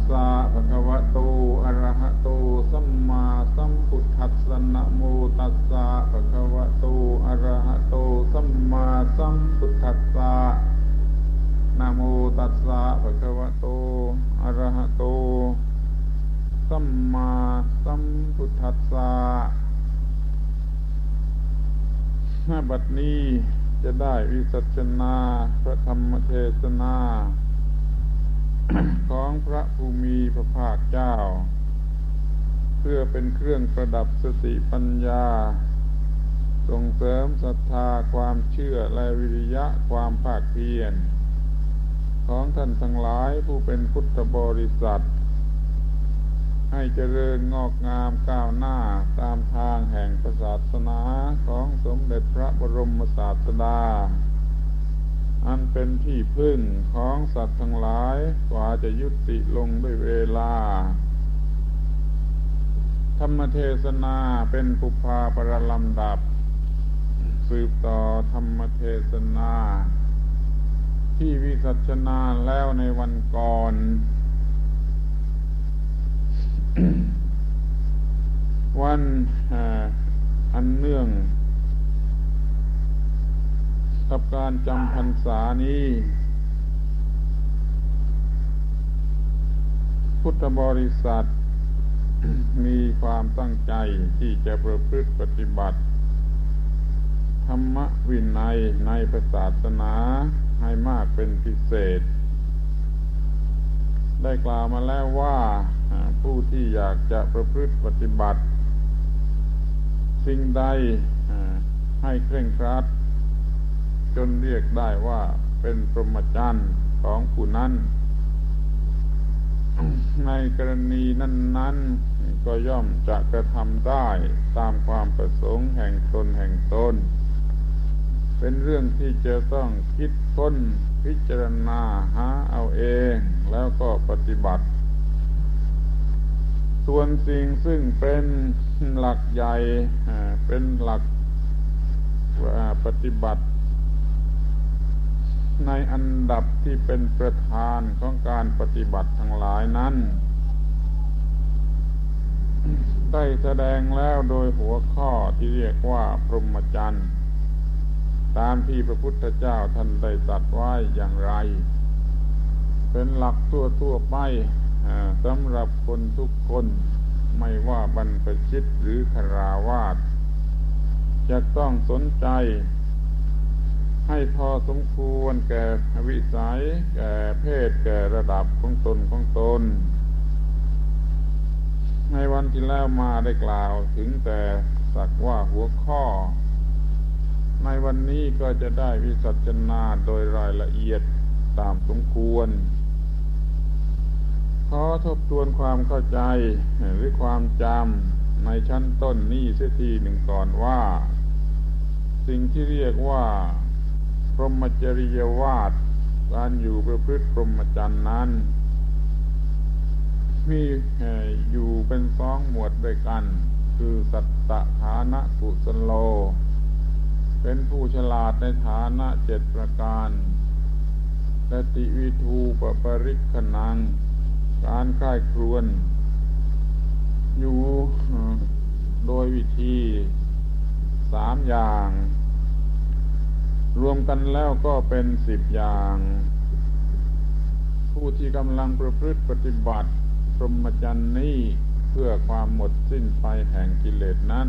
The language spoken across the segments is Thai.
สะภะคะวะโตอะระหะโตสัมมาสัมพุทธัสสะนะโมตัสสะภะคะวะโตอะระหะโตสัมมาสัมพุทธัสสะนะโมตัสสะภะคะวะโตอะระหะโตสัมมาสัมพุทธัสสะบัดนี้จะได้วิสัชนาพระธรรมเทศนาของพระภูมิพระภาคเจ้าเพื่อเป็นเครื่องประดับสติปัญญาส่งเสริมศรัทธาความเชื่อและวิริยะความภาคเพียรของท่านทั้งหลายผู้เป็นพุทธบริษัทให้เจริญงอกงามก้าวหน้าตามทางแห่งศาสนาของสมเด็จพระบรมศาสดาอันเป็นที่พึ่งของสัตว์ทั้งหลายกว่าจะยุติลงด้วยเวลาธรรมเทศนาเป็นปุพพาประลำดับสืบต่อธรรมเทศนาที่วิสัชนาแล้วในวันก่อน วันอันเนื่องกับการจำพรรษานี้พุทธบริษัท มีความตั้งใจที่จะประพฤติปฏิบัติธรรมวินัยในศาสนาให้มากเป็นพิเศษได้กล่าวมาแล้วว่าผู้ที่อยากจะประพฤติปฏิบัติสิ่งใดให้เคร่งครัดจนเรียกได้ว่าเป็นพรหมจรรย์ของผู้นั้นในกรณีนั้นๆก็ย่อมจะกระทำได้ตามความประสงค์แห่งตนเป็นเรื่องที่จะต้องคิดค้นพิจารณาหาเอาเองแล้วก็ปฏิบัติส่วนสิ่งซึ่งเป็นหลักใหญ่เป็นหลักปฏิบัติในอันดับที่เป็นประธานของการปฏิบัติทั้งหลายนั้นได้แสดงแล้วโดยหัวข้อที่เรียกว่าพรหมจรรย์ตามที่พระพุทธเจ้าท่านได้ตรัสไว้อย่างไรเป็นหลักทั่วไปสำหรับคนทุกคนไม่ว่าบรรพชิตหรือฆราวาสจะต้องสนใจให้พอสมควรแก่วิสัยแก่เพศแก่ระดับของตนในวันที่แล้วมาได้กล่าวถึงแต่สักว่าหัวข้อในวันนี้ก็จะได้วิสัชนาโดยรายละเอียดตามสมควรขอทบทวนความเข้าใจหรือความจำในชั้นต้นนี้เสียทีหนึ่งก่อนว่าสิ่งที่เรียกว่าพรหมจริยวาทการอยู่ประพฤติพรหมจรรย์นั้นมีอยู่เป็นสองหมวดด้วยกันคือสัตตฐานะกุศโลเป็นผู้ฉลาดในฐานะ7ประการและติวิทูปริคขนังการใคร่ครวญอยู่โดยวิธี3อย่างรวมกันแล้วก็เป็น10อย่างผู้ที่กำลังประพฤติปฏิบัติพรหมจรรย์นี้เพื่อความหมดสิ้นไปแห่งกิเลสนั้น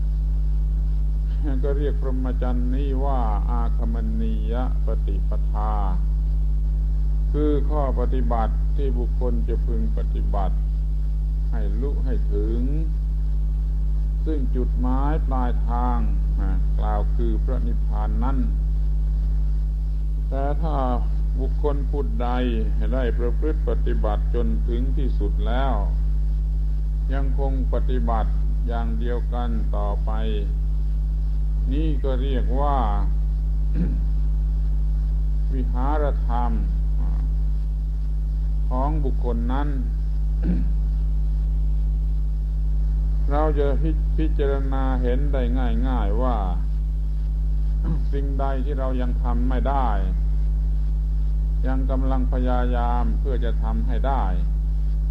ก็เรียกพรหมจรรย์นี้ว่าอาคัมนียปฏิปทาคือข้อปฏิบัติที่บุคคลจะพึงปฏิบัติให้ลุให้ถึงซึ่งจุดหมายปลายทางกล่าวคือพระนิพพานนั้นแต่ถ้าบุคคลผู้ใดได้ประพฤติปฏิบัติจนถึงที่สุดแล้วยังคงปฏิบัติอย่างเดียวกันต่อไปนี่ก็เรียกว่า วิหารธรรมของบุคคลนั้น เราจะพิจารณาเห็นได้ง่ายๆว่า สิ่งใดที่เรายังทำไม่ได้ ยังกำลังพยายามเพื่อจะทำให้ได้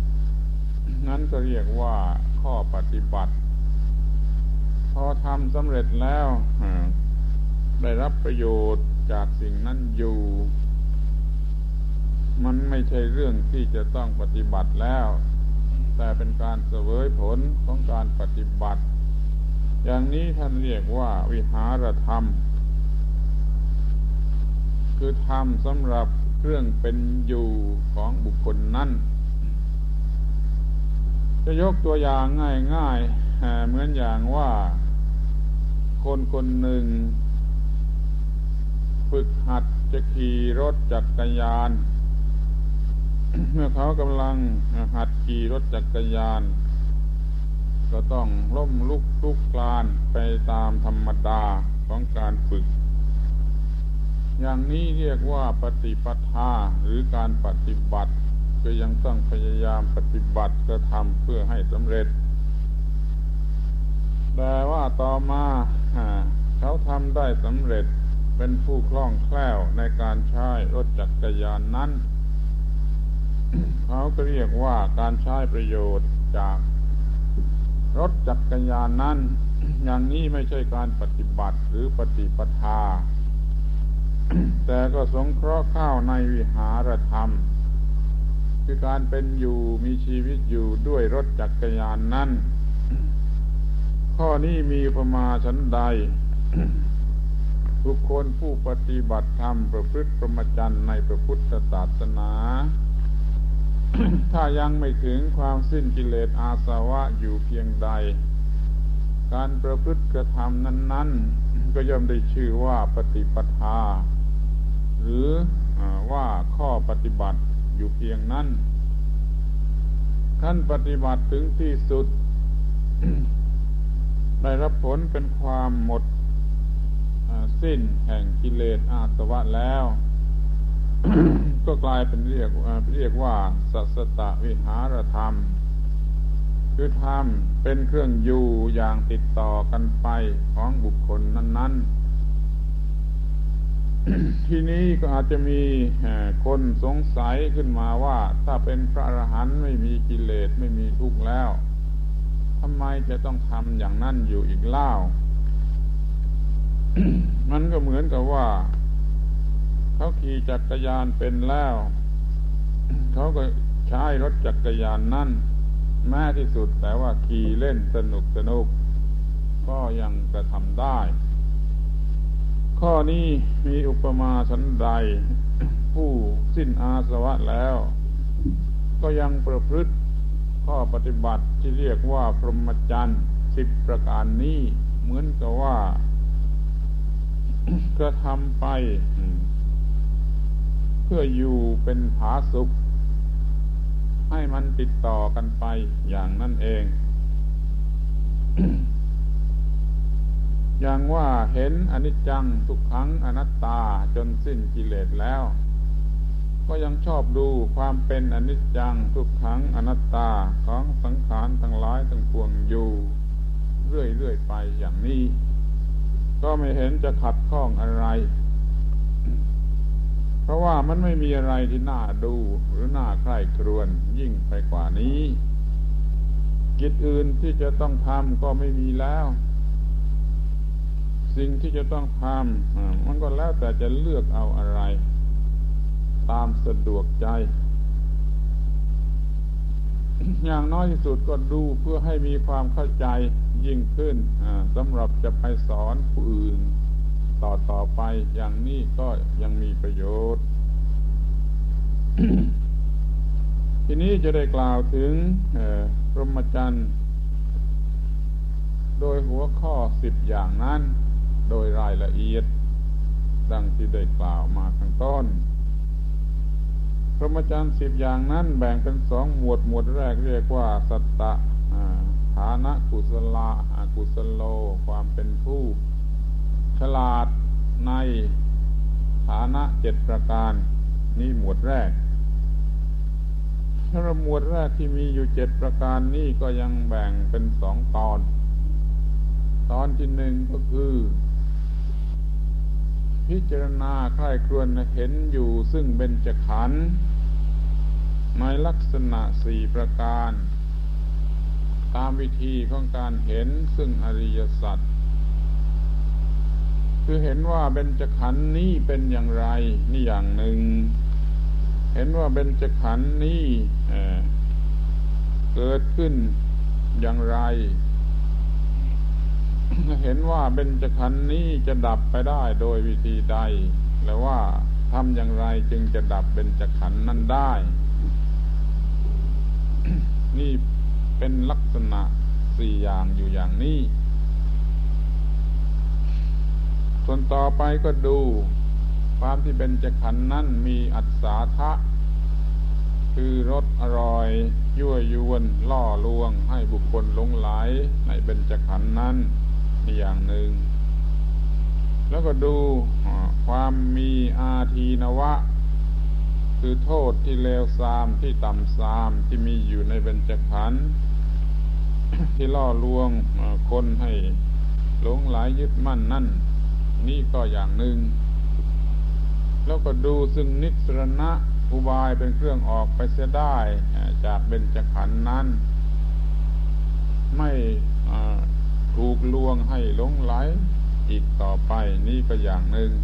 นั้นก็เรียกว่าข้อปฏิบัติพอทำสำเร็จแล้วได้รับประโยชน์จากสิ่งนั้นอยู่มันไม่ใช่เรื่องที่จะต้องปฏิบัติแล้วแต่เป็นการเสวยผลของการปฏิบัติอย่างนี้ท่านเรียกว่าวิหารธรรมคือธรรมสำหรับเครื่องเป็นอยู่ของบุคคลนั้นจะยกตัวอย่างง่ายๆเหมือนอย่างว่าคนคนหนึ่งฝึกหัดจะขี่รถจักรยานเมื่อเขากำลังหัดขี่รถจักรยานก็ต้องล้มลุกคลุกคลานไปตามธรรมดาของการฝึกอย่างนี้เรียกว่าปฏิปทาหรือการปฏิบัติก็ยังต้องพยายามปฏิบัติกระทำเพื่อให้สำเร็จแต่ว่าต่อมาเขาทำได้สำเร็จเป็นผู้คล่องแคล่วในการใช้รถจักรยานนั้น เขาก็เรียกว่าการใช้ประโยชน์จากรถจักรยานนั้น อย่างนี้ไม่ใช่การปฏิบัติหรือปฏิปทา แต่ก็สงเคราะห์เข้าในวิหารธรรมคือการเป็นอยู่มีชีวิตอยู่ด้วยรถจักรยานนั้น ข้อนี้มีอุปมาฉันใด บุคคลผู้ปฏิบัติธรรมประพฤติพรหมจรรย์ในพระพุทธศาสนา ถ้ายังไม่ถึงความสิ้นกิเลสอาสวะอยู่เพียงใดการประพฤติกระทำนั้นๆก็ย่อมได้ชื่อว่าปฏิปทาหรือว่าข้อปฏิบัติอยู่เพียงนั้นขั้นปฏิบัติถึงที่สุด ได้รับผลเป็นความหมดสิ้นแห่งกิเลสอาสวะแล้ว ก็กลายเป็นเรียกว่าสัสสตวิหารธรรมคือธรรมเป็นเครื่องอยู่อย่างติดต่อกันไปของบุคคลนั้นๆ ที่นี้ก็อาจจะมีคนสงสัยขึ้นมาว่าถ้าเป็นพระอรหันต์ไม่มีกิเลสไม่มีทุกข์แล้วทำไมจะต้องทำอย่างนั้นอยู่อีกเล่า มันก็เหมือนกับว่าเขาขี่จักรยานเป็นแล้วเขาก็ใช้รถจักรยานนั่นแม้ที่สุดแต่ว่าขี่เล่นสนุกก็ยังกระทำได้ข้อนี้มีอุปมาฉันใด ผู้สิ้นอาสวะแล้วก็ยังประพฤติข้อปฏิบัติที่เรียกว่าพรหมจรรย์10ประการนี้เหมือนกับว่ากระทำไปเพื่ออยู่เป็นผาสุกให้มันติดต่อกันไปอย่างนั่นเอง อย่างว่าเห็นอนิจจังทุกขังอนัตตาจนสิ้นกิเลสแล้วก็ยังชอบดูความเป็นอนิจจังทุกขังอนัตตาของสังขารทั้งหลายทั้งปวงอยู่เรื่อยๆไปอย่างนี้ก็ไม่เห็นจะขัดข้องอะไรเพราะว่ามันไม่มีอะไรที่น่าดูหรือน่าใคร่ครวญยิ่งไปกว่านี้กิจอื่นที่จะต้องทำก็ไม่มีแล้วสิ่งที่จะต้องทำมันก็แล้วแต่จะเลือกเอาอะไรตามสะดวกใจ อย่างน้อยที่สุดก็ดูเพื่อให้มีความเข้าใจยิ่งขึ้นสำหรับจะไปสอนผู้อื่นต่อไปอย่างนี้ก็ยังมีประโยชน์ ทีนี้จะได้กล่าวถึงพรหมจรรย์โดยหัวข้อ10อย่างนั้นโดยรายละเอียดดังที่ได้กล่าวมาข้างต้นพรหมจรรย์10อย่างนั้นแบ่งเป็น2หมวดแรกเรียกว่าสัตตะฐานะกุศลาอกุศโลความเป็นผู้ฉลาดในฐานะ7ประการนี่หมวดแรกถ้าหมวดแรกที่มีอยู่7ประการนี้ก็ยังแบ่งเป็น2ตอนที่1ก็คือพิจารณาใคร่ครวญเห็นอยู่ซึ่งเบญจขันธ์ในลักษณะ4ประการตามวิธีของการเห็นซึ่งอริยสัจคือเห็นว่าเบญจขันธ์นี้เป็นอย่างไรนี่อย่างหนึ่งเห็นว่าเบญจขันธ์นี้เกิดขึ้นอย่างไรเห็นว่าเบญจขันธ์นี้จะดับไปได้โดยวิธีใดและว่าทำอย่างไรจึงจะดับเบญจขันธ์นั้นได้ นี่เป็นลักษณะสี่อย่างอยู่อย่างนี้ส่วนต่อไปก็ดูความที่เบญจขันธ์นั้นมีอัศทะคือรสอร่อยยั่วยวนล่อลวงให้บุคคลหลงไหลในเบญจขันธ์นั้นนี่อย่างหนึ่งแล้วก็ดูความมีอาทีนวะคือโทษที่เลวทรามที่ต่ำทรามที่มีอยู่ในเบญจขันธ์ที่ล่อลวงคนให้หลงไหลยึดมั่นนั่นนี่ก็อย่างหนึ่งแล้วก็ดูซึ่งนิสรณะอุบายเป็นเครื่องออกไปเสียได้จากเบญจขันธ์นั้นไม่ถูกลวงให้หลงไหลอีกต่อไปนี่ก็อย่างหนึ่ง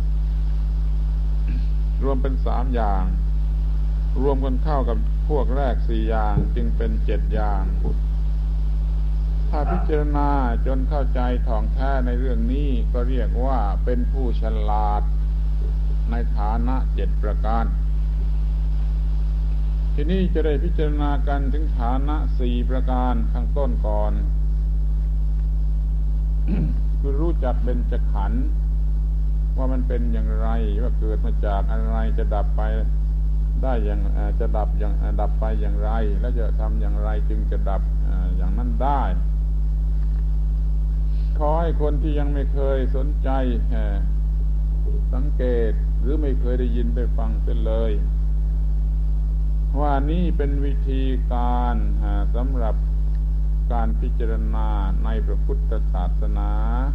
รวมเป็น3อย่างรวมกันเข้ากับพวกแรก4อย่างจึงเป็น7อย่างถ้าพิจารณาจนเข้าใจท่องแท้ในเรื่องนี้ก็เรียกว่าเป็นผู้ฉลาดในฐานะ7ประการทีนี้จะได้พิจารณากันถึงฐานะ4ประการข้างต้นก่อน คือรู้จักเบญจขันธ์ว่ามันเป็นอย่างไรว่าเกิดมาจากอะไรจะดับไปได้อย่างจะดับอย่างดับไปอย่างไรแล้วจะทำอย่างไรจึงจะดับอย่างนั้นได้ขอให้คนที่ยังไม่เคยสนใจสังเกตหรือไม่เคยได้ยินได้ฟังเสียเลยว่านี่เป็นวิธีการสำหรับการพิจารณาในพระพุทธศาสนา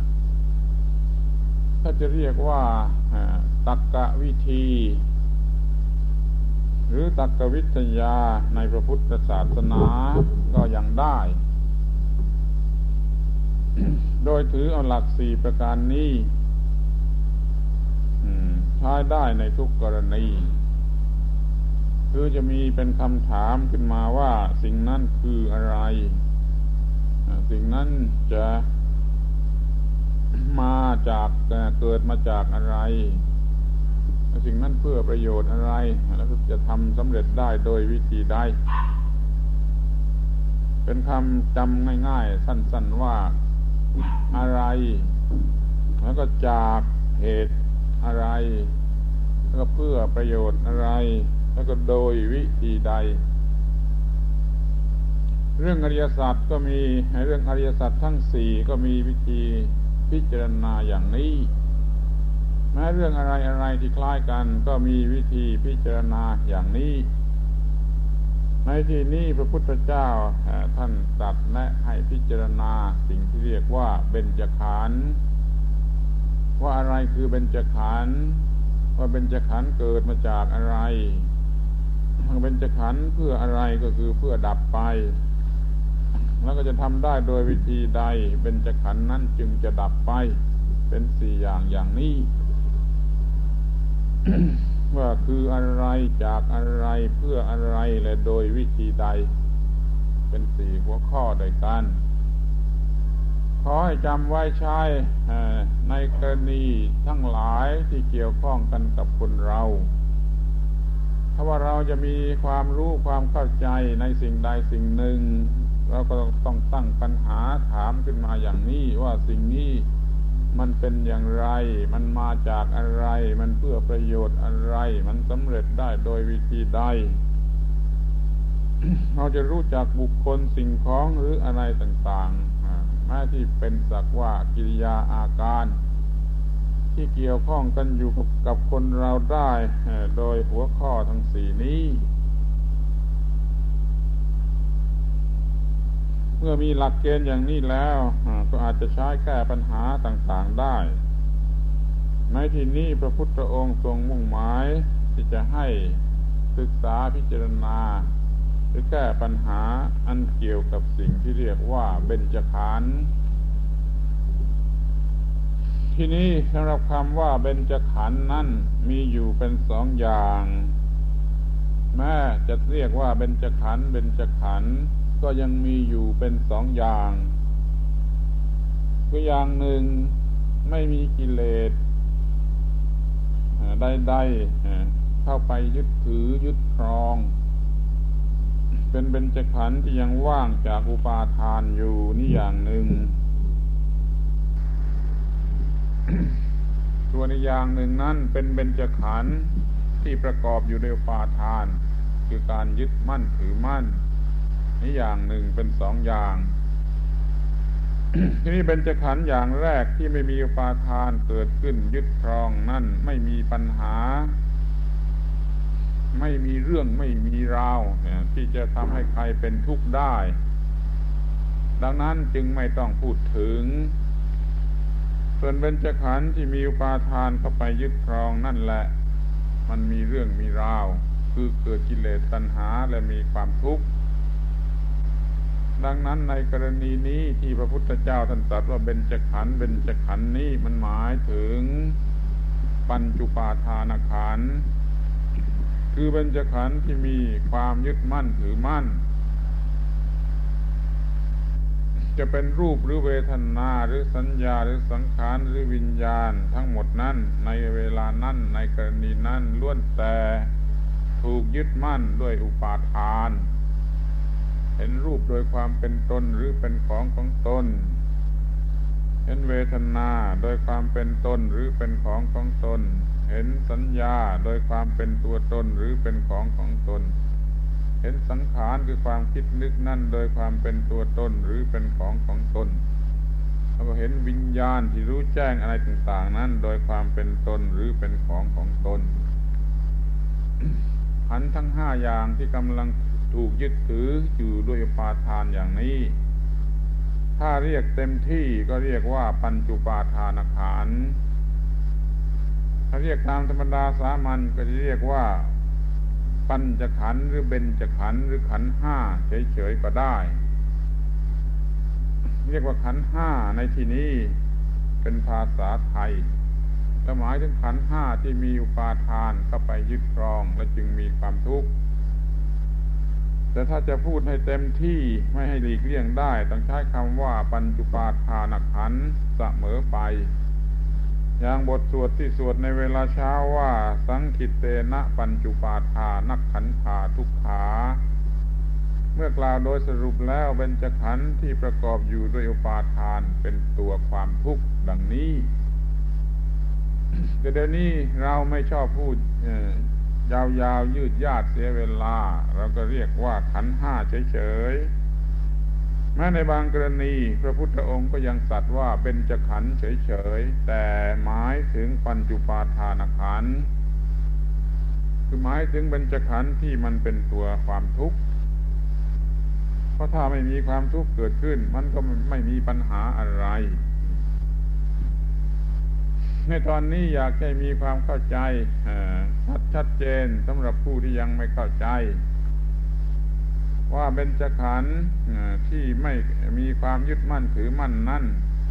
ถ้าจะเรียกว่าตรรกวิธีหรือตรรกวิทยาในพระพุทธศาสนาก็ยังได้ โดยถือเอาหลัก4ประการนี้ใช้ได้ในทุกกรณีคือจะมีเป็นคำถามขึ้นมาว่าสิ่งนั้นคืออะไรสิ่งนั้นจะมาจากเกิดมาจากอะไรสิ่งนั้นเพื่อประโยชน์อะไรแล้วจะทำสำเร็จได้โดยวิธีใดเป็นคำจำง่ายๆสั้นๆว่าอะไรแล้วก็จากเหตุอะไรแล้วก็เพื่อประโยชน์อะไรแล้วก็โดยวิธีใดเรื่องอริยสัจก็มีเรื่องอริยสัจทั้ง4ก็มีวิธีพิจารณาอย่างนี้แม้เรื่องอะไรที่คล้ายกันก็มีวิธีพิจารณาอย่างนี้ในที่นี้พระพุทธเจ้าท่านตรัสแนะให้พิจารณาสิ่งที่เรียกว่าเบญจขันธ์ว่าอะไรคือเบญจขันธ์ว่าเบญจขันธ์เกิดมาจากอะไรเบญจขันธ์เพื่ออะไรก็คือเพื่อดับไปแล้วก็จะทำได้โดยวิธีใดเบญจขันธ์นั้นจึงจะดับไปเป็น4อย่างอย่างนี้ ว่าคืออะไรจากอะไรเพื่ออะไรและโดยวิธีใดเป็น4หัวข้อด้วยกันขอให้จำไว้ใช้ในกรณีทั้งหลายที่เกี่ยวข้องกันกับคนเราถ้าว่าเราจะมีความรู้ความเข้าใจในสิ่งใดสิ่งหนึ่งเราก็ต้องตั้งปัญหาถามขึ้นมาอย่างนี้ว่าสิ่งนี้มันเป็นอย่างไรมันมาจากอะไรมันเพื่อประโยชน์อะไรมันสำเร็จได้โดยวิธีใด เราจะรู้จักบุคคลสิ่งของหรืออะไรต่างๆแม้ที่เป็นสักว่ากิริยาอาการที่เกี่ยวข้องกันอยู่กับคนเราได้โดยหัวข้อทั้ง4นี้เมื่อมีหลักเกณฑ์อย่างนี้แล้วก็อาจจะใช้แก้ปัญหาต่างๆได้ในที่นี้พระพุทธองค์ทรงมุ่งหมายที่จะให้ศึกษาพิจารณาหรือแก้ปัญหาอันเกี่ยวกับสิ่งที่เรียกว่าเบญจขันธ์ที่นี้สำหรับคำว่าเบญจขันธ์นั้นมีอยู่เป็นสองอย่างแม้จะเรียกว่าเบญจขันธ์เบญจขันธ์ก็ยังมีอยู่เป็นสองอย่างคืออย่างหนึ่งไม่มีกิเลสใดๆเข้าไปยึดถือยึดครองเป็นเบญจขันธ์ที่ยังว่างจากอุปาทานอยู่นี่อย่างหนึ่ง ตัวในอย่างหนึ่งนั้นเป็นเบญจขันธ์ที่ประกอบอยู่ด้วยอุปาทานคือการยึดมั่นถือมั่นนี่อย่างหนึ่งเป็นสองอย่าง ทีนี้เบญจขันธ์อย่างแรกที่ไม่มีอุปาทานเกิดขึ้นยึดครองนั่นไม่มีปัญหาไม่มีเรื่องไม่มีราวที่จะทำให้ใครเป็นทุกข์ได้ดังนั้นจึงไม่ต้องพูดถึงส่วนเบญจขันธ์ที่มีอุปาทานเข้าไปยึดครองนั่นแหละมันมีเรื่องมีราวคือเกิดกิเลสตัณหาและมีความทุกข์ดังนั้นในกรณีนี้ที่พระพุทธเจ้าท่านตรัสว่าเบญจขันธ์เบญจขันธ์นี้มันหมายถึงปัญจุปาทานขันธ์คือเบญจขันธ์ที่มีความยึดมั่นถือมั่นจะเป็นรูปหรือเวทนาหรือสัญญาหรือสังขารหรือวิญญาณทั้งหมดนั้นในเวลานั้นในกรณีนั้นล้วนแต่ถูกยึดมั่นด้วยอุปาทานเห็นรูปโดยความเป็นตนหรือเป็นของของตนเห็นเวทนาโดยความเป็นตนหรือเป็นของของตนเห็นสัญญาโดยความเป็นตัวตนหรือเป็นของของตนเห็นสังขารคือความคิดนึกนั่นโดยความเป็นตัวตนหรือเป็นของของตนแล้วก็เห็นวิญญาณที่รู้แจ้งอะไรต่างๆนั้นโดยความเป็นตนหรือเป็นของของตน ขันธ์ทั้งห้าอย่างที่กำลังถูกยึดถืออยู่ด้วยอุปาทานอย่างนี้ถ้าเรียกเต็มที่ก็เรียกว่าปัญจุปาทานขันธ์ถ้าเรียกตามธรรมดาสามัญก็จะเรียกว่าปัญจขันธ์หรือเบญจขันธ์หรือขันธ์ห้าเฉยๆก็ได้เรียกว่าขันธ์ห้าในที่นี้เป็นภาษาไทยหมายถึงขันธ์ห้าที่มีอุปาทานเข้าไปยึดครองและจึงมีความทุกข์แต่ถ้าจะพูดให้เต็มที่ไม่ให้หลีกเลี่ยงได้ต้องใช้คำว่าปัญจุปาทานขันธ์เสมอไปอย่างบทสวดที่สวดในเวลาเช้าว่าสังคิตเตนะปัญจุปาทานักขันธาทุกขาเมื่อกล่าวโดยสรุปแล้วเบญจขันธ์ที่ประกอบอยู่ด้วยอุปาทานเป็นตัวความทุกข์ดังนี้แต่เดี๋ยวนี้เราไม่ชอบพูดยาวๆยืดยาดเสียเวลาเราก็เรียกว่าขันธ์ห้าเฉยๆแม้ในบางกรณีพระพุทธองค์ก็ยังตรัสว่าเบญจขันธ์เฉยๆแต่หมายถึงปัญจุปาทานขันธ์คือหมายถึงเบญจขันธ์ที่มันเป็นตัวความทุกข์เพราะถ้าไม่มีความทุกข์เกิดขึ้นมันก็ไม่มีปัญหาอะไรในตอนนี้อยากให้มีความเข้าใจชัดเจนสำหรับผู้ที่ยังไม่เข้าใจว่าเบญจขันธ์ที่ไม่มีความยึดมั่นถือมั่นนั่น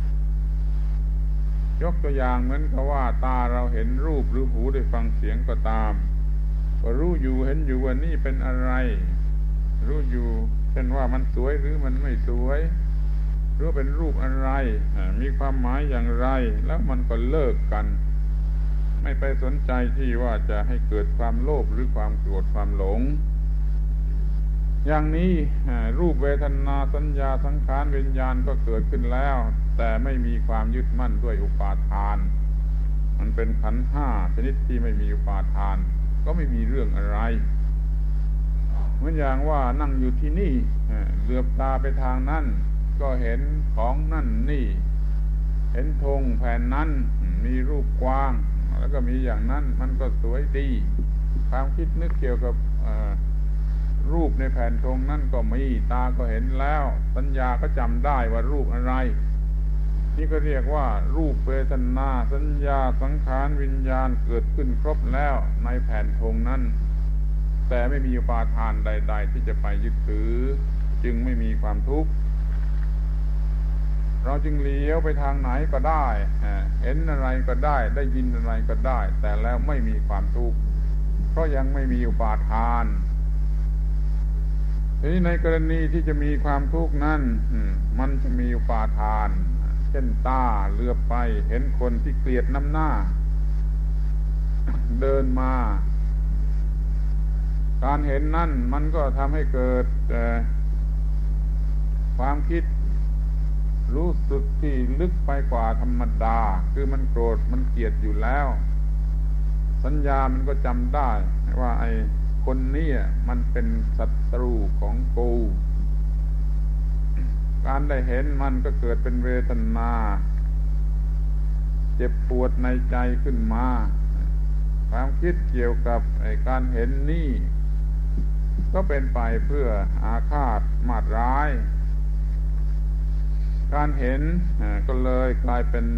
ยกตัวอย่างเหมือนกับว่าตาเราเห็นรูปหรือหูได้ฟังเสียงก็ตามก็รู้อยู่เห็นอยู่ว่านี่เป็นอะไรรู้อยู่เช่นว่ามันสวยหรือมันไม่สวยรู้เป็นรูปอะไรมีความหมายอย่างไรแล้วมันก็เลิกกันไม่ไปสนใจที่ว่าจะให้เกิดความโลภหรือความโกรธความหลงอย่างนี้รูปเวทนาสัญญาสังขารวิญญาณก็เกิดขึ้นแล้วแต่ไม่มีความยึดมั่นด้วยอุปาทานมันเป็นขันธ์ห้าชนิดที่ไม่มีอุปาทานก็ไม่มีเรื่องอะไรเหมือนอย่างว่านั่งอยู่ที่นี่เหลือบตาไปทางนั้นก็เห็นของนั่นนี่เห็นธงแผ่นนั้นมีรูปกว้างแล้วก็มีอย่างนั้นมันก็สวยดีความคิดนึกเกี่ยวกับรูปในแผ่นธงนั่นก็มีตาก็เห็นแล้วสัญญาก็จำได้ว่ารูปอะไรนี่ก็เรียกว่ารูปเวทนาสัญญาสังขารวิญญาณเกิดขึ้นครบแล้วในแผ่นธงนั้นแต่ไม่มีอุปาทานใดๆที่จะไปยึดถือจึงไม่มีความทุกข์เราจึงเลี้ยวไปทางไหนก็ได้เห็นอะไรก็ได้ได้ยินอะไรก็ได้แต่แล้วไม่มีความทุกข์เพราะยังไม่มีอุปาทานทีนี้ในกรณีที่จะมีความทุกข์นั้นมันจะมีอุปาทานเช่นตาเหลือบไปเห็นคนที่เกลียดน้ำหน้าเดินมาการเห็นนั่นมันก็ทำให้เกิดความคิดรู้สึกที่ลึกไปกว่าธรรมดาคือมันโกรธมันเกลียดอยู่แล้วสัญญามันก็จำได้ว่าไอ้คนนี้มันเป็นศัตรูของกูการได้เห็นมันก็เกิดเป็นเวทนาเจ็บปวดในใจขึ้นมาความคิดเกี่ยวกับการเห็นนี่ก็เป็นไปเพื่ออาฆาตมาตร้ายการเห็นก็เลยกลายเป็น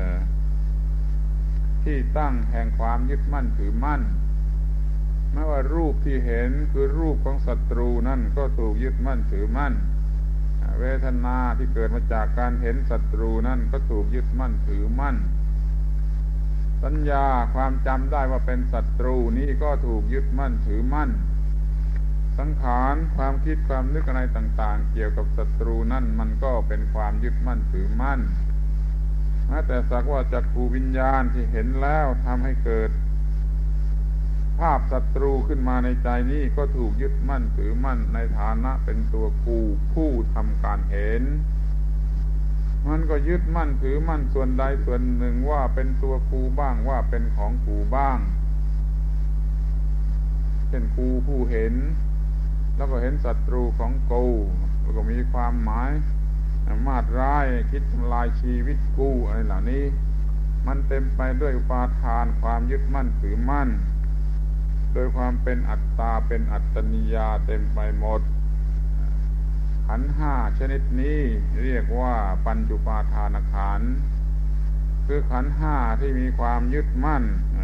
ที่ตั้งแห่งความยึดมั่นถือมั่นไม่ว่ารูปที่เห็นคือรูปของศัตรูนั่นก็ถูกยึดมั่นถือมั่นเวทนาที่เกิดมาจากการเห็นศัตรูนั่นก็ถูกยึดมั่นถือมั่นสัญญาความจำได้ว่าเป็นศัตรูนี้ก็ถูกยึดมั่นถือมั่นสังขารความคิดความนึกอะไรต่างๆเกี่ยวกับศัตรูนั่นมันก็เป็นความยึดมั่นถือมั่นแม้แต่สักว่าจักขุวิญญาณที่เห็นแล้วทำให้เกิดภาพศัตรูขึ้นมาในใจนี้ก็ถูกยึดมั่นถือมั่นในฐานะเป็นตัวกูผู้ทำการเห็นมันก็ยึดมั่นถือมั่นส่วนใดส่วนหนึ่งว่าเป็นตัวกูบ้างว่าเป็นของกูบ้างเช่นกูผู้เห็นแล้วก็เห็นศัตรูของกูแล้วก็มีความหมายมาตร้ายคิดทำลายชีวิตกูอะไรเหล่านี้มันเต็มไปด้วยอุปาทานความยึดมั่นถือมั่นโดยความเป็นอัตตาเป็นอัตตนิยาเต็มไปหมดขันธ์ห้าชนิดนี้เรียกว่าปัญจุปาทานขันธ์คือขันธ์ห้าที่มีความยึดมั่น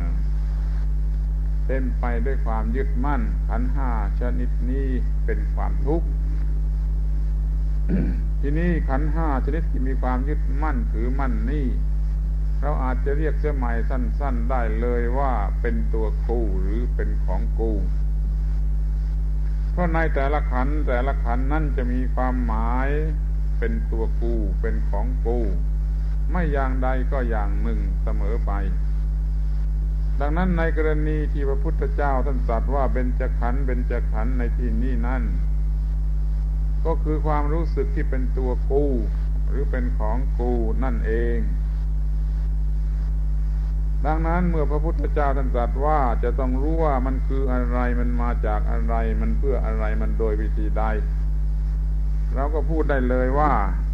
เต็มไปด้วยความยึดมั่นขันธ์ห้าชนิดนี้เป็นความทุกข์ ที่นี่ขันธ์ห้าชนิดที่มีความยึดมั่นถือมั่นนี่เราอาจจะเรียกเสียใหม่สั้นๆได้เลยว่าเป็นตัวกูหรือเป็นของกูเพราะในแต่ละขันธ์นั่นจะมีความหมายเป็นตัวกูเป็นของกูไม่อย่างใดก็อย่างหนึ่งเสมอไปดังนั้นในกรณีที่พระพุทธเจ้าท่านตรัสว่าเบญจขันธ์ในที่นี้นั่นก็คือความรู้สึกที่เป็นตัวกูหรือเป็นของกูนั่นเองดังนั้นเมื่อพระพุทธเจ้าท่านตรัสว่าจะต้องรู้ว่ามันคืออะไรมันมาจากอะไรมันเพื่ออะไรมันโดยวิธีใดเราก็พูดได้เลยว่า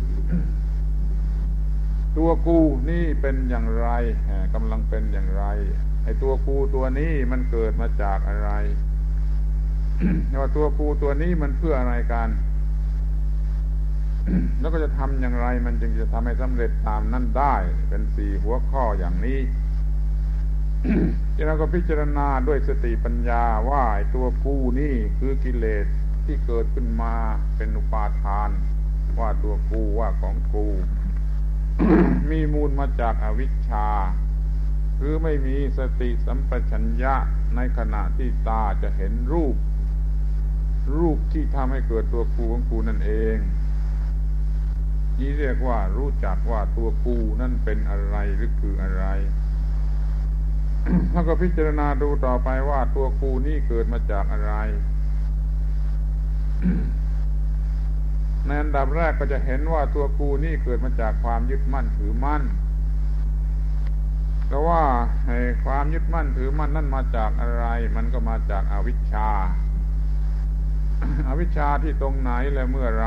ตัวกูนี่เป็นอย่างไรกำลังเป็นอย่างไรไอ้ตัวกูตัวนี้มันเกิดมาจากอะไร ว่าตัวกูตัวนี้มันเพื่ออะไรกัน แล้วก็จะทำอย่างไรมันจึงจะทำให้สำเร็จตามนั้นได้เป็น4หัวข้ออย่างนี้ ที่เราก็พิจารณาด้วยสติปัญญาว่าตัวกูนี่คือกิเลสที่เกิดขึ้นมาเป็นอุปาทานว่าตัวกูว่าของกู มีมูลมาจากอวิชชาคือไม่มีสติสัมปชัญญะในขณะที่ตาจะเห็นรูปที่ทำให้เกิดตัวกูของกูนั่นเองนี่เรียกว่ารู้จักว่าตัวกูนั่นเป็นอะไรหรือคืออะไร แล้วก็พิจารณาดูต่อไปว่าตัวกูนี่เกิดมาจากอะไร ในอันดับแรกก็จะเห็นว่าตัวกูนี่เกิดมาจากความยึดมั่นถือมั่นเพราะว่าความยึดมั่นถือมั่นนั่นมาจากอะไรมันก็มาจากอวิชชา อวิชชาที่ตรงไหนและเมื่อไร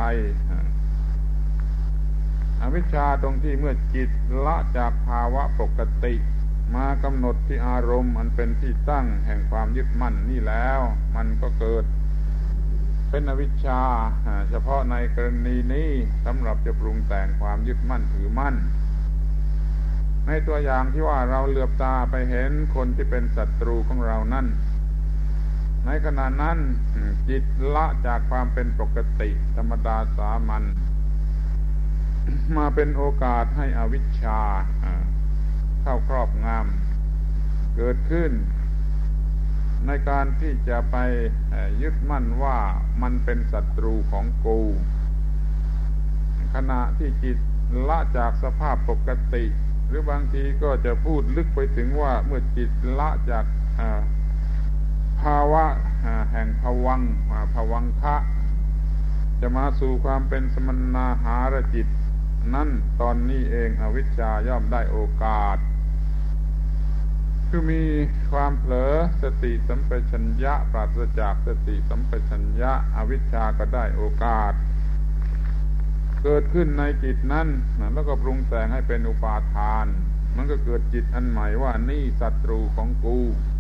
อวิชชาตรงที่เมื่อจิตละจากภาวะปกติมากำหนดที่อารมณ์อันเป็นที่ตั้งแห่งความยึดมั่นนี่แล้วมันก็เกิดเป็นอวิชชาเฉพาะในกรณีนี้สำหรับจะปรุงแต่งความยึดมั่นถือมั่นในตัวอย่างที่ว่าเราเหลือบตาไปเห็นคนที่เป็นศัตรูของเรานั่นในขณะนั้นจิตละจากความเป็นปกติธรรมดาสามัญมาเป็นโอกาสให้อวิชชาเข้าครอบงำเกิดขึ้นในการที่จะไปยึดมั่นว่ามันเป็นศัตรูของกูขณะที่จิตละจากสภาพปกติหรือบางทีก็จะพูดลึกไปถึงว่าเมื่อจิตละจากภาวะแห่งภวังคะจะมาสู่ความเป็นสมณาหารจิตนั่นตอนนี้เองอวิชชาย่อมได้โอกาสคือมีความเผลอสติสัมปชัญญะปราศจากสติสัมปชัญญะอวิชชาก็ได้โอกาสเกิดขึ้นในจิตนั้นแล้วก็ปรุงแต่งให้เป็นอุปาทานมันก็เกิดจิตอันใหม่ว่านี่ศัตรูของกู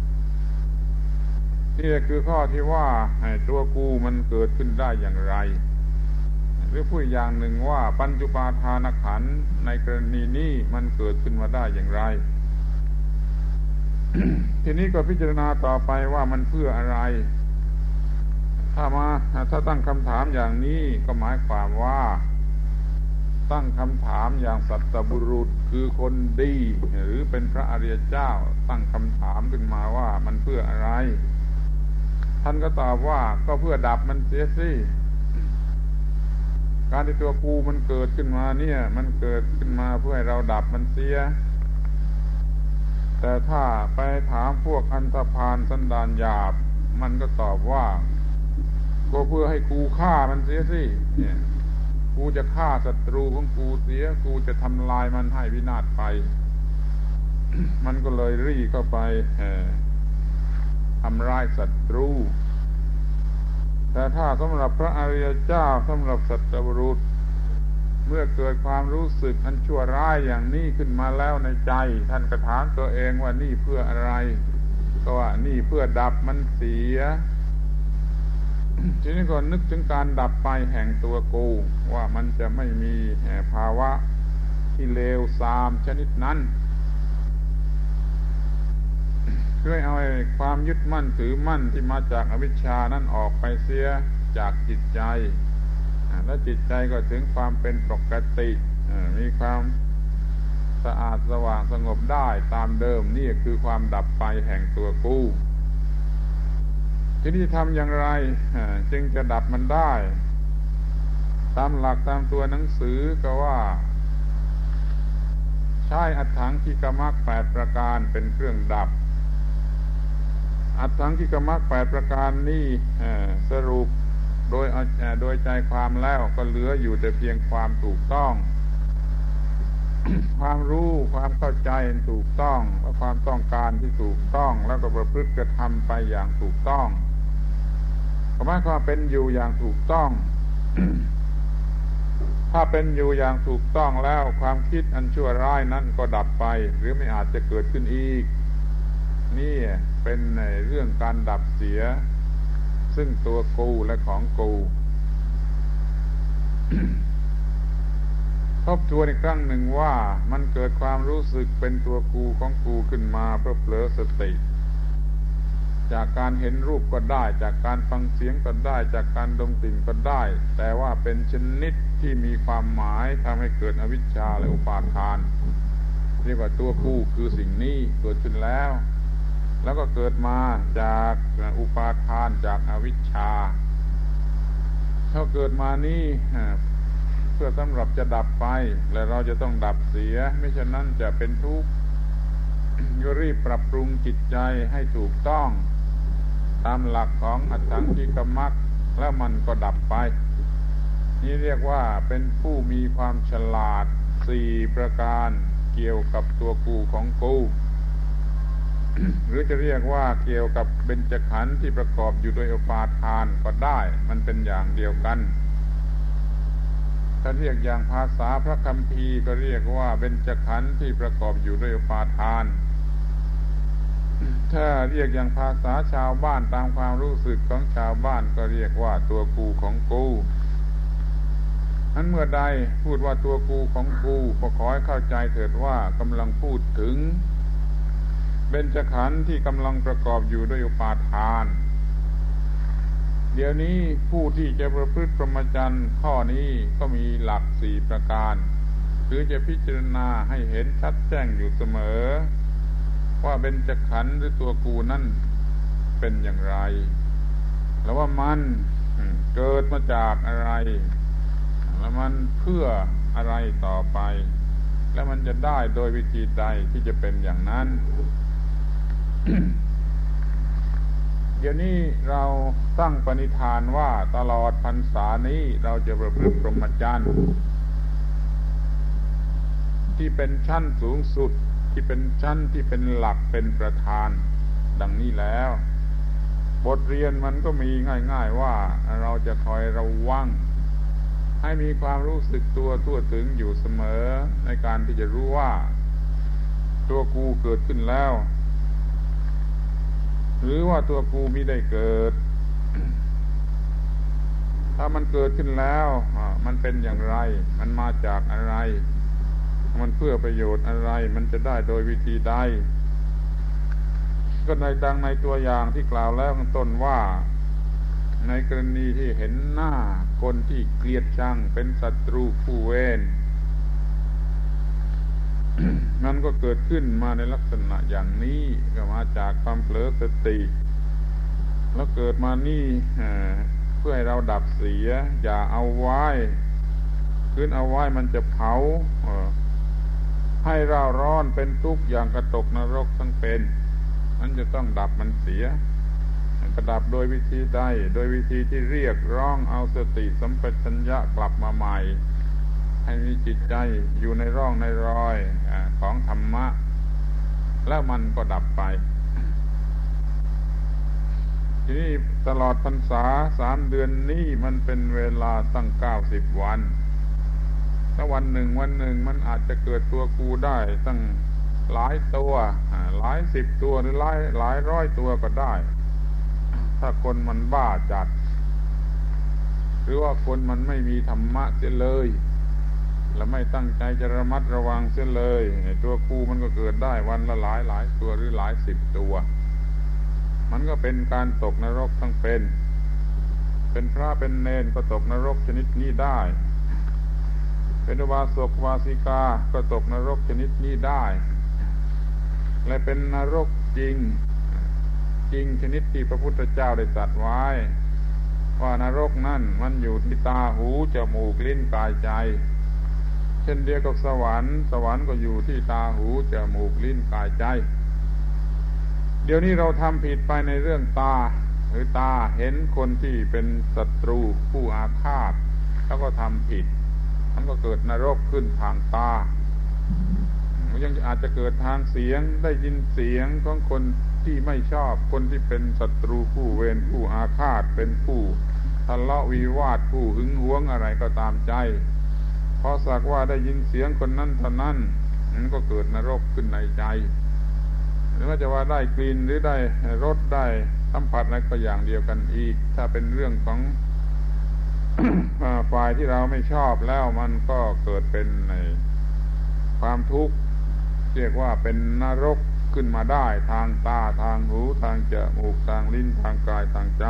นี่คือข้อที่ว่าตัวกูมันเกิดขึ้นได้อย่างไรหรือพูดอย่างหนึ่งว่าปัญจุปาทานขันธ์ในกรณีนี้มันเกิดขึ้นมาได้อย่างไร ทีนี้ก็พิจารณาต่อไปว่ามันเพื่ออะไรถ้าตั้งคำถามอย่างนี้ก็หมายความว่าตั้งคำถามอย่างสัตบุรุษคือคนดีหรือเป็นพระอริยเจ้าตั้งคำถามขึ้นมาว่ามันเพื่ออะไรท่านก็ตอบว่าก็เพื่อดับมันเสียสิการที่ตัวกูมันเกิดขึ้นมาเนี่ยมันเกิดขึ้นมาเพื่อให้เราดับมันเสียแต่ถ้าไปถามพวกอันธพาลสันดานหยาบมันก็ตอบว่าก็เพื่อให้กูฆ่ามันเสียสิเนี่ยกูจะฆ่าศัตรูของกูเสียกูจะทำลายมันให้วินาศไป มันก็เลยรีเข้าไปทำร้ายศัตรูแต่ถ้าสำหรับพระอริยเจ้าสำหรับสัตบุรุษเมื่อเกิดความรู้สึกอันชั่วร้ายอย่างนี้ขึ้นมาแล้วในใจท่านก็ถามตัวเองว่านี่เพื่ออะไรก็ว่านี่เพื่อดับมันเสีย ทีนี้ก็นึกถึงการดับไปแห่งตัวกูว่ามันจะไม่มีภาวะที่เลวทรามชนิดนั้นช่วยเอาความยึดมั่นถือมั่นที่มาจากอวิชชานั้นออกไปเสียจากจิตใจและจิตใจก็ถึงความเป็นปกติมีความสะอาดสว่างสงบได้ตามเดิมนี่คือความดับไปแห่งตัวกูทีนี้ทำอย่างไรจึงจะดับมันได้ตามหลักตามตัวหนังสือก็ว่าใช้อัฏฐังคิกมรรค8ประการเป็นเครื่องดับอัฏฐังคิกมรรค8ประการนี้สรุปโดยใจความแล้วก็เหลืออยู่แต่เพียงความถูกต้อง ความรู้ความเข้าใจถูกต้องและความต้องการที่ถูกต้องแล้วก็ประพฤติกระทำไปอย่างถูกต้องหมายความเป็นอยู่อย่างถูกต้อง ถ้าเป็นอยู่อย่างถูกต้องแล้วความคิดอันชั่วร้ายนั้นก็ดับไปหรือไม่อาจจะเกิดขึ้นอีกนี่เป็นเรื่องการดับเสียซึ่งตัวกูและของกู ทบทวนอีกครั้งหนึ่งว่ามันเกิดความรู้สึกเป็นตัวกูของกูขึ้นมาเพราะเผลอสติจากการเห็นรูปก็ได้จากการฟังเสียงก็ได้จากการดมกลิ่นก็ได้แต่ว่าเป็นชนิดที่มีความหมายทำให้เกิดอวิชชาและอุปาทานเรียกว่าตัวกูคือสิ่งนี้เกิดขึ้นแล้วก็เกิดมาจากอุปาทานจากอวิชชาถ้าเกิดมานี้เพื่อสำหรับจะดับไปและเราจะต้องดับเสียไม่ฉะนั้นจะเป็นทุกข์ก็รีบปรับปรุงจิตใจให้ถูกต้องตามหลักของอัฏฐังคิกมรรคแล้วมันก็ดับไปนี่เรียกว่าเป็นผู้มีความฉลาด4ประการเกี่ยวกับตัวกูของกูหรือจะเรียกว่าเกี่ยวกับเบญจขันธ์ที่ประกอบอยู่ด้วยอุปาทานก็ได้มันเป็นอย่างเดียวกันถ้าเรียกอย่างภาษาพระคัมภีร์ก็เรียกว่าเบญจขันธ์ที่ประกอบอยู่ด้วยอุปาทานถ้าเรียกอย่างภาษาชาวบ้านตามความรู้สึกของชาวบ้านก็เรียกว่าตัวกูของกูนั้นเมื่อใดพูดว่าตัวกูของกูก็ขอให้เข้าใจเถิดว่ากำลังพูดถึงเบญจขันธ์ที่กำลังประกอบอยู่ด้วยอุปาทานเดี๋ยวนี้ผู้ที่จะประพฤติพรหมจรรย์ข้อนี้ก็มีหลัก4ประการคือจะพิจารณาให้เห็นชัดแจ้งอยู่เสมอว่าเบญจขันธ์หรือตัวกูนั่นเป็นอย่างไรแล้วว่ามันเกิดมาจากอะไรแล้วมันเพื่ออะไรต่อไปแล้วมันจะได้โดยวิธีใดที่จะเป็นอย่างนั้น เดี๋ยวนี้เราตั้งปณิธานว่าตลอดพรรษานี้เราจะประพฤติพรหมจรรย์ที่เป็นชั้นสูงสุดที่เป็นชั้นที่เป็นหลักเป็นประธานดังนี้แล้วบทเรียนมันก็มีง่ายๆว่าเราจะคอยระวังให้มีความรู้สึกตัวทั่วถึงอยู่เสมอในการที่จะรู้ว่าตัวกูเกิดขึ้นแล้วหรือว่าตัวกูมิได้เกิด ถ้ามันเกิดขึ้นแล้วมันเป็นอย่างไรมันมาจากอะไรมันเพื่อประโยชน์อะไรมันจะได้โดยวิธีใดก็ในดังในตัวอย่างที่กล่าวแล้วข้างต้นว่าในกรณีที่เห็นหน้าคนที่เกลียดชังเป็นศัตรูคู่เวร มันก็เกิดขึ้นมาในลักษณะอย่างนี้ก็มาจากความเผลอสติแล้วเกิดมานี่เพื่อให้เราดับเสียอย่าเอาไว้คืนเอาไว้มันจะเผาให้เราร้อนเป็นทุกข์อย่างกระตกนรกทั้งเป็นมันจะต้องดับมันเสียกระดับโดยวิธีใดโดยวิธีที่เรียกร้องเอาสติสัมปชัญญะกลับมาใหม่ให้มีจิตใจอยู่ในร่องในรอยของธรรมะแล้วมันก็ดับไปทีนี้ตลอดพรรษา3 เดือนนี้มันเป็นเวลาตั้ง90 วันถ้าวันหนึ่งมันอาจจะเกิดตัวกูได้ตั้งหลายตัวหลาย10 ตัวหรือหลายร้อยตัวก็ได้ถ้าคนมันบ้าจัดหรือว่าคนมันไม่มีธรรมะเสียเลยและไม่ตั้งใจจะระมัดระวังเสียเลยตัวกูมันก็เกิดได้วันละหลายตัวหรือหลาย10 ตัวมันก็เป็นการตกนรกทั้งเป็นพระเป็นเณรก็ตกนรกชนิดนี้ได้เป็นอุบาสกวาสิกาก็ตกนรกชนิดนี้ได้และเป็นนรกจริงชนิดที่พระพุทธเจ้าได้ตรัสไว้ว่านรกนั่นมันอยู่ที่ตาหูจมูกลิ้นกายใจเช่นเดียวกับสวรรค์ก็อยู่ที่ตาหูจมูกลิ้นกายใจเดี๋ยวนี้เราทำผิดไปในเรื่องตาหรือตาเห็นคนที่เป็นศัตรูผู้อาฆาตแล้วก็ทำผิดมันก็เกิดนรกขึ้นทางตายังอาจจะเกิดทางเสียงได้ยินเสียงของคนที่ไม่ชอบคนที่เป็นศัตรูผู้เวรผู้อาฆาตเป็นผู้ทะเลาะวิวาทผู้หึงหวงอะไรก็ตามใจพอสักว่าได้ยินเสียงคนนั้นเท่านั้นมันก็เกิดนรกขึ้นในใจหรือว่าจะว่าได้กลิ่นหรือได้รสได้สัมผัสอะไรก็อย่างเดียวกันอีกถ้าเป็นเรื่องของ ฝ่ายที่เราไม่ชอบแล้วมันก็เกิดเป็นในความทุกข์เรียกว่าเป็นนรกขึ้นมาได้ทางตาทางหูทางจมูกทางลิ้นทางกายทางใจ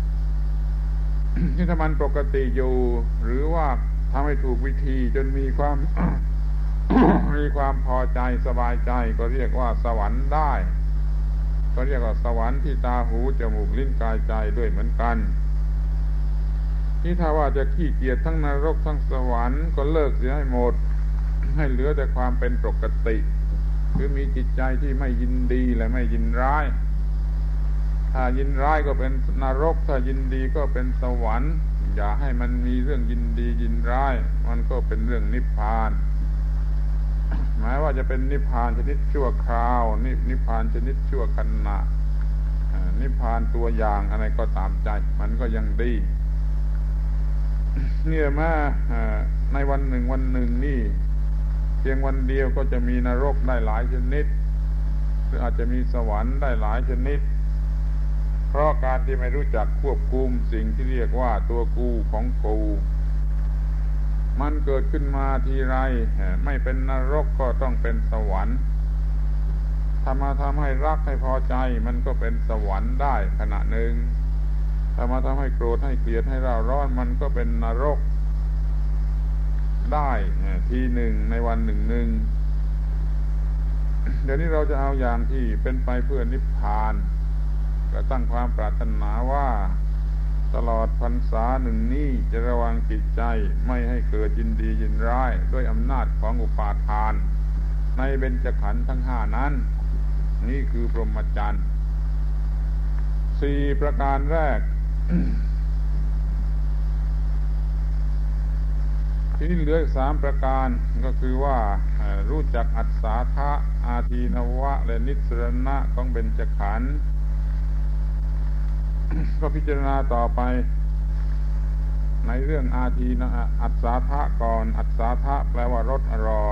ที่ถ้ามันปกติอยู่หรือว่าทำให้ถูกวิธีจนมีความ มีความพอใจสบายใจก็เรียกว่าสวรรค์ได้ก็เรียกว่าสวรรค์ที่ตาหูจมูกลิ้นกายใจด้วยเหมือนกันที่ถ้าว่าจะขี้เกียจทั้งนรกทั้งสวรรค์ก็เลิกเสียให้หมดให้เหลือแต่ความเป็นปกติคือมีจิตใจที่ไม่ยินดีและไม่ยินร้ายถ้ายินร้ายก็เป็นนรกถ้ายินดีก็เป็นสวรรค์อย่าให้มันมีเรื่องยินดียินร้ายมันก็เป็นเรื่องนิพพานหมายว่าจะเป็นนิพพานชนิดชั่วคราวนิพพานชนิดชั่วขณะนิพพานตัวอย่างอะไรก็ตามใจมันก็ยังดีเนี่ยมาในวันหนึ่งนี่เพียงวันเดียวก็จะมีนรกได้หลายชนิดหรืออาจจะมีสวรรค์ได้หลายชนิดเพราะการที่ไม่รู้จักควบคุมสิ่งที่เรียกว่าตัวกูของกูมันเกิดขึ้นมาทีไรไม่เป็นนรกก็ต้องเป็นสวรรค์ทำให้รักให้พอใจมันก็เป็นสวรรค์ได้ขณะหนึ่งถ้ามาทำให้โกรธให้เกลียดให้เร่าร้อนมันก็เป็นนรกได้ทีหนึ่งในวันหนึ่งหนึ่งเดี๋ยวนี้เราจะเอาอย่างที่เป็นไปเพื่อนิพพานก็ตั้งความปรารถนาว่าตลอดพรรษาหนึ่งนี้จะระวังจิตใจไม่ให้เกิดยินดียินร้ายด้วยอำนาจของอุปาทานในเบญจขันธ์ทั้งห้านั้นนี่คือพรหมจรรย์4ประการแรก ทีนี้เหลืออีก3ประการก็คือว่ารู้จักอัศาทะอาทีนวะและนิสสรณะของเบญจขันธ์ ก็พิจารณาต่อไปในเรื่องอาทีนะอัศาทะก่อนอัศาทะแปลว่ารสอร่อย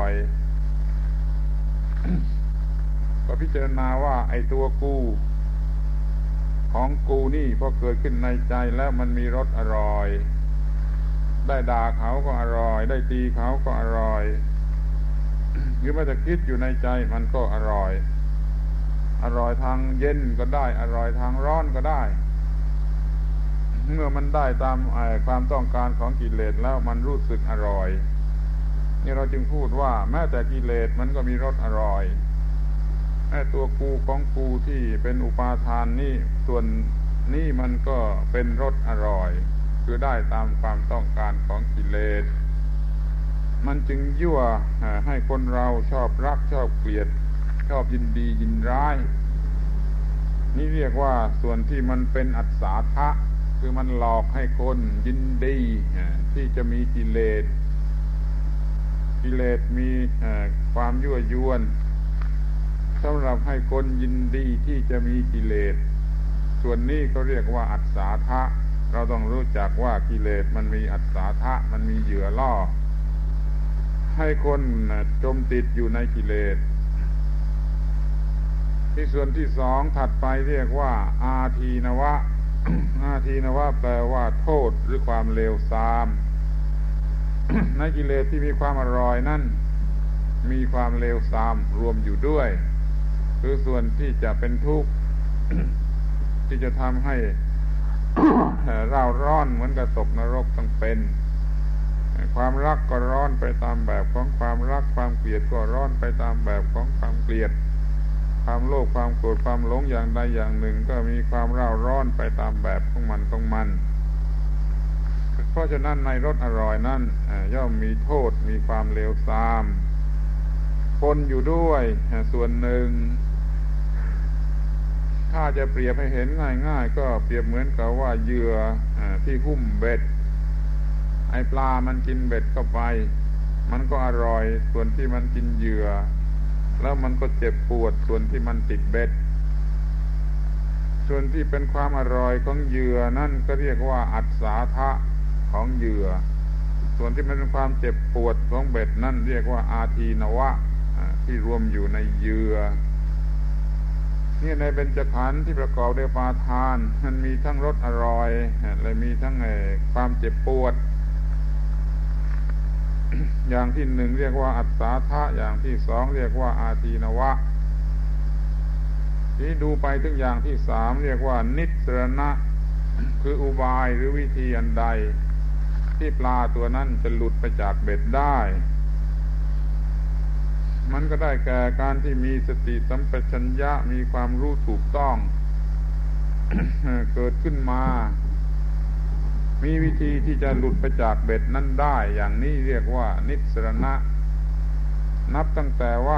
ก็พิจารณาว่าไอ้ตัวกูของกูนี่พอเกิดขึ้นในใจแล้วมันมีรสอร่อยได้ด่าเขาก็อร่อยได้ตีเขาก็อร่อย หรือแม้แต่คิดอยู่ในใจมันก็อร่อยอร่อยทางเย็นก็ได้อร่อยทางร้อนก็ได้เมื่อมันได้ตามความต้องการของกิเลสแล้วมันรู้สึกอร่อยนี่เราจึงพูดว่าแม้แต่กิเลสมันก็มีรสอร่อยไอ้ตัวกูของกูที่เป็นอุปาทานนี่ส่วนนี่มันก็เป็นรสอร่อยคือได้ตามความต้องการของกิเลสมันจึงยั่วให้คนเราชอบรักชอบเกลียดชอบยินดียินร้ายนี่เรียกว่าส่วนที่มันเป็นอัศสาทะคือมันหลอกให้คนยินดีที่จะมีกิเลสมีความยั่วยวนสำหรับให้คนยินดีที่จะมีกิเลสส่วนนี้ก็เรียกว่าอัศสาทะเราต้องรู้จักว่ากิเลสมันมีอัศสาทะมันมีเหยื่อล่อให้คนจมติดอยู่ในกิเลสที่ส่วนที่2ถัดไปเรียกว่าอาทีนวะ อาทีนวะแปลว่าโทษหรือความเลวทราม ในกิเลสที่มีความอร่อยนั่นมีความเลวทรามรวมอยู่ด้วยคือส่วนที่จะเป็นทุกข์ ที่จะทำให้ เร่าร้อนเหมือนกับตกนรกต้องเป็นความรักก็ร้อนไปตามแบบของความรักความเกลียดก็ร้อนไปตามแบบของความเกลียดความโลภความโกรธความหลงอย่างใดอย่างหนึ่งก็มีความเร่าร้อนไปตามแบบของมันเพราะฉะนั้นในรสอร่อยนั้นย่อมมีโทษมีความเลวทรามปนอยู่ด้วยส่วนหนึ่งถ้าจะเปรียบให้เห็นง่ายๆก็เปรียบเหมือนกับว่าเหยื่อที่หุ้มเบ็ดไอ้ปลามันกินเบ็ดเข้าไปมันก็อร่อยส่วนที่มันกินเหยื่อแล้วมันก็เจ็บปวดส่วนที่มันติดเบ็ดส่วนที่เป็นความอร่อยของเหยื่อนั่นก็เรียกว่าอัศสาทะของเหยื่อส่วนที่มันเป็นความเจ็บปวดของเบ็ดนั่นเรียกว่าอาทีนวะที่รวมอยู่ในเหยื่อนี่ในเบญจขันธ์ที่ประกอบด้วยอุปาทานมันมีทั้งรสอร่อยและมีทั้งความเจ็บปวด อย่างที่1เรียกว่าอัศสาทะอย่างที่2เรียกว่าอาทีนวะที่ดูไปถึงอย่างที่3เรียกว่านิสสรณะคืออุบายหรือวิธีอันใดที่ปลาตัวนั้นจะหลุดไปจากเบ็ดได้มันก็ได้แก่การที่มีสติสัมปชัญญะมีความรู้ถูกต้อง เกิดขึ้นมามีวิธีที่จะหลุดไปจากเบ็ดนั้นได้อย่างนี้เรียกว่านิสสรณะนับตั้งแต่ว่า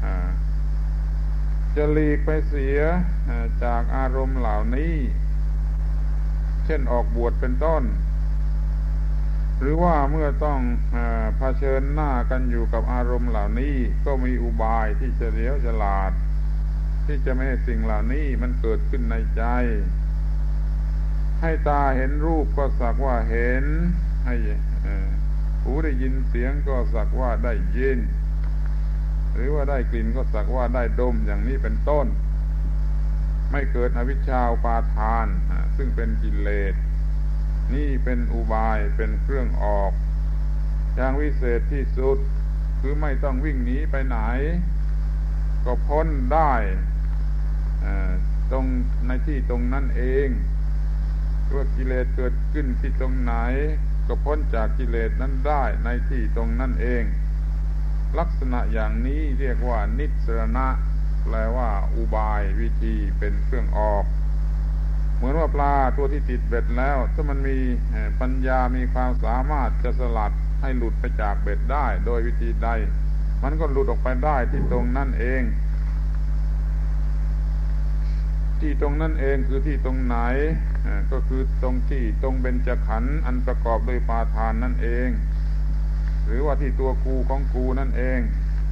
จะหลีกไปเสียจากอารมณ์เหล่านี้เช่นออกบวชเป็นต้นหรือว่าเมื่อต้องเผชิญหน้ากันอยู่กับอารมณ์เหล่านี้ก็มีอุบายที่จะเฉลียวฉลาดที่จะไม่ให้สิ่งเหล่านี้มันเกิดขึ้นในใจให้ตาเห็นรูปก็สักว่าเห็นให้หูได้ยินเสียงก็สักว่าได้ยินหรือว่าได้กลิ่นก็สักว่าได้ดมอย่างนี้เป็นต้นไม่เกิดอวิชชาอุปาทานซึ่งเป็นกิเลสนี่เป็นอุบายเป็นเครื่องออกอย่างวิเศษที่สุดคือไม่ต้องวิ่งหนีไปไหนก็พ้นได้ตรงในที่ตรงนั้นเองคว่ากิเลสเกิดขึ้นที่ตรงไหนก็พ้นจากกิเลสนั้นได้ในที่ตรงนั้นเองลักษณะอย่างนี้เรียกว่านิสรณะแปลว่าอุบายวิธีเป็นเครื่องออกเหมือนว่าปลาตัวที่ติดเบ็ดแล้วถ้ามันมีปัญญามีความสามารถจะสลัดให้หลุดไปจากเบ็ดได้โดยวิธีใดมันก็หลุดออกไปได้ที่ตรงนั่นเองที่ตรงนั่นเองคือที่ตรงไหนก็คือตรงที่ตรงเบญจขันธ์อันประกอบด้วยปาทานนั่นเองหรือว่าที่ตัวกูของกูนั่นเอง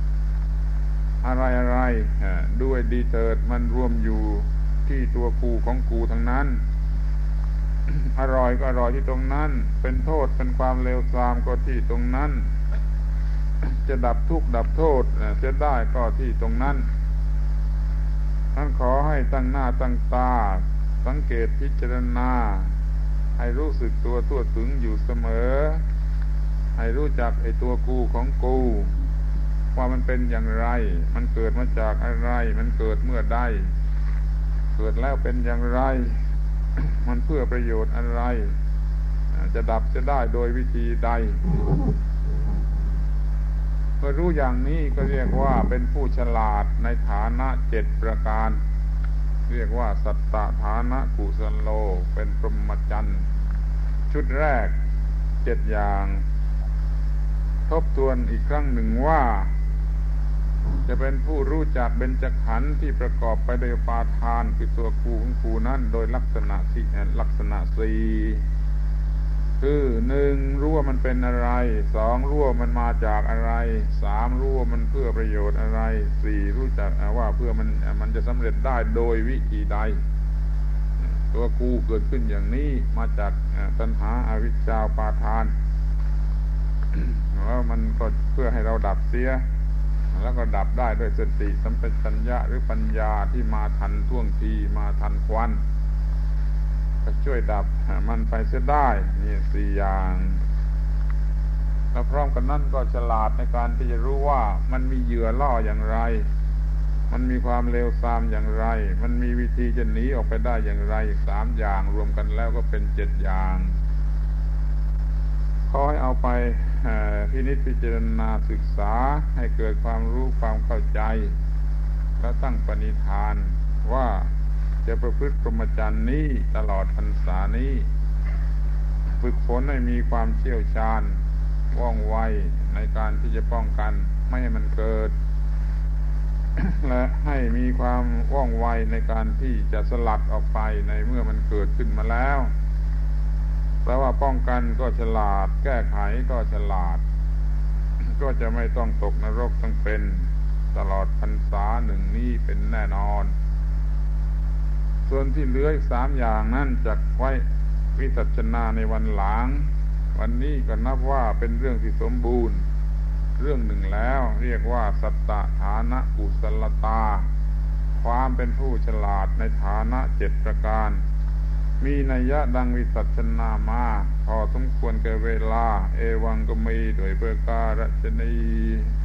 อะไรด้วยดีเถิดมันรวมอยู่ที่ตัวกูของกูทั้งนั้น อร่อยก็อร่อยที่ตรงนั้นเป็นโทษเป็นความเลวทรามก็ที่ตรงนั้น จะดับทุกข์ดับโทษจะได้ก็ที่ตรงนั้นท่านขอให้ตั้งหน้าตั้งตาสังเกตพิจารณาให้รู้สึกตัวทั่วถึงอยู่เสมอให้รู้จักไอ้ตัวกูของกูว่ามันเป็นอย่างไรมันเกิดมาจากอะไรมันเกิดเมื่อใดเกิดแล้วเป็นอย่างไร มันเพื่อประโยชน์อะไรจะดับจะได้โดยวิธีใดเมื่อรู้อย่างนี้ก็เรียกว่าเป็นผู้ฉลาดในฐานะ7ประการเรียกว่าสัตตฐานะกุศโลเป็นพรหมจรรย์ชุดแรก7อย่างทบทวนอีกครั้งหนึ่งว่าจะเป็นผู้รู้จักเบญจขันธ์ที่ประกอบไปด้วยปาทานคือตัวกูของกูนั้นโดยลักษณะสี่คือ1รู้ว่ามันเป็นอะไร2รู้ว่ามันมาจากอะไร3รู้ว่ามันเพื่อประโยชน์อะไร4รู้จักว่าเพื่อมันจะสำเร็จได้โดยวิธีใดตัวกูเกิดขึ้นอย่างนี้มาจากตัณหาอวิชชาปาทานแล้วมันก็เพื่อให้เราดับเสียแล้วก็ดับได้ด้วยสติสัมปชัญญะหรือปัญญาที่มาทันท่วงทีมาทันควันก็ช่วยดับมันไปเสียได้นี่4อย่างแล้วพร้อมกันนั้นก็ฉลาดในการที่จะรู้ว่ามันมีเหยื่อล่ออย่างไรมันมีความเลวทรามอย่างไรมันมีวิธีจะหนีออกไปได้อย่างไร3อย่างรวมกันแล้วก็เป็น7อย่างขอให้เอาไปพินิจพิจารณาศึกษาให้เกิดความรู้ความเข้าใจและตั้งปณิธานว่าจะประพฤติพรหมจรรย์นี้ตลอดพรรษานี้ฝึกฝนให้มีความเชี่ยวชาญว่องไวในการที่จะป้องกันไม่ให้มันเกิด และให้มีความว่องไวในการที่จะสลัดออกไปในเมื่อมันเกิดขึ้นมาแล้วแปลว่าป้องกันก็ฉลาดแก้ไขก็ฉลาด ก็จะไม่ต้องตกนรกทั้งเป็นตลอดพรรษาหนึ่งนี้เป็นแน่นอนส่วนที่เหลืออีก3อย่างนั้นจักไว้วิสัชนาในวันหลังวันนี้ก็นับว่าเป็นเรื่องที่สมบูรณ์เรื่องหนึ่งแล้วเรียกว่าสัตตฐานะกุศลตาความเป็นผู้ฉลาดในฐานะ7ประการมีนัยยะดังวิสัชนามาพอสมควรแก่เวลาเอวังก็มีโดยประการฉะนี้